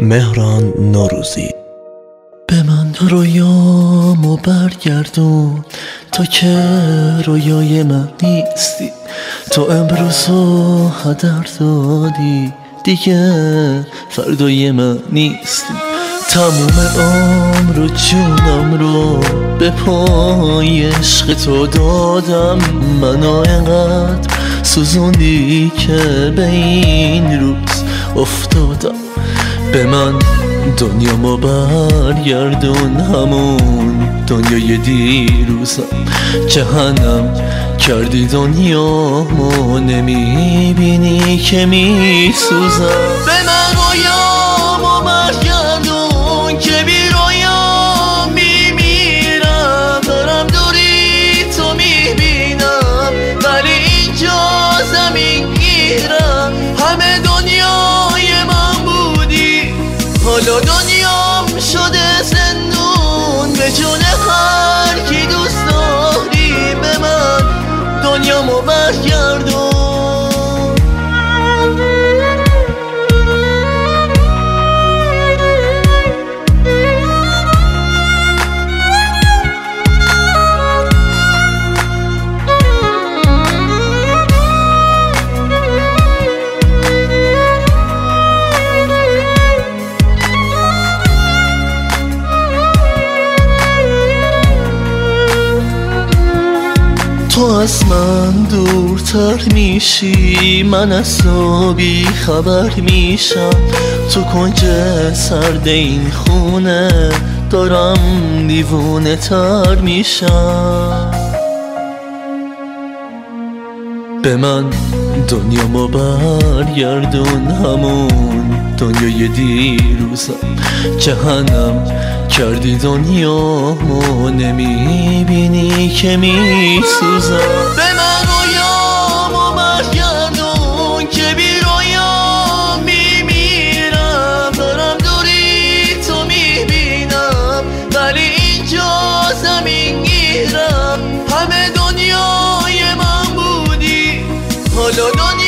مهران نوروزی. به من رویامو برگردون، تو که رویای من نیستی. تو امروزو هدر دادی، دیگه فردای من نیستی. تموم عمر و جونم رو به پای عشق تو دادم. منو انقدر سوزوندی که به این روز افتادم. به من دنیامو برگردون، همون دنیای دیروزم. جهنم کردی دنیامو، نمیبینی که میسوزم. به من رویامو برگردون که بی رویام میمیرم. دارم دوری تو میبینم، ولی اینجا زمین گیرم. همه دنیای من بودی، حالا دنیام شده زندون. به جون هر کی دوست داری به من دنیامو برگردون. تو از من دورتر میشی، من از تو بی خبر میشم. تو کنج سرد این خونه دارم دیوونه تر میشم. به من دنیامو برگردون، همون دنیای دیروزم. جهنم کردی دنیامو، نمیبینی که میسوزم. به من رویامو برگردون که بی رویام میمیرم. دارم دوری تو میبینم، ولی اینجا زمین گیرم. همه دنیای من بودی، حالا دنیا